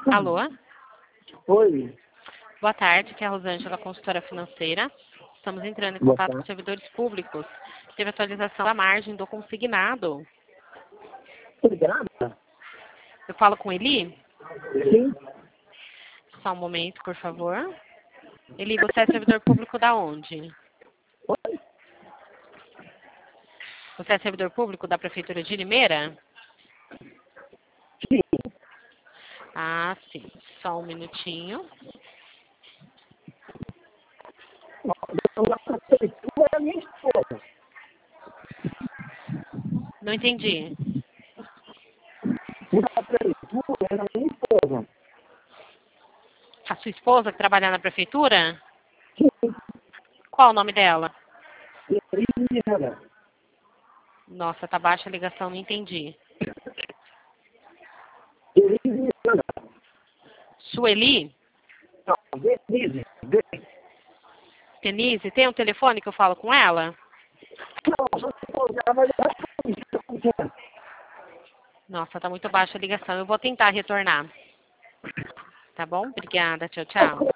Alô? Oi. Boa tarde, aqui é a Rosângela, consultora financeira. Estamos entrando em Boa contato com tarde. servidores públicos. Teve atualização da margem do consignado. Obrigada. Eu falo com Eli? Sim. Só um momento, por favor. Eli, você é servidor público da onde? Oi. Você é servidor público da Prefeitura de Limeira? Sim. Ah, sim. Só um minutinho. Da prefeitura é a minha esposa. Não entendi. Da prefeitura é a minha esposa. A sua esposa que trabalha na Prefeitura? Sim. Qual o nome dela? Eliana. Nossa, tá baixa a ligação, não entendi. Eliana. Sueli? Não, Denise. Denise, tem um telefone que eu falo com ela? Não, sua esposa vai ligar para mim. Nossa, tá muito baixa a ligação. Eu vou tentar retornar. Tá bom? Obrigada. Tchau, tchau.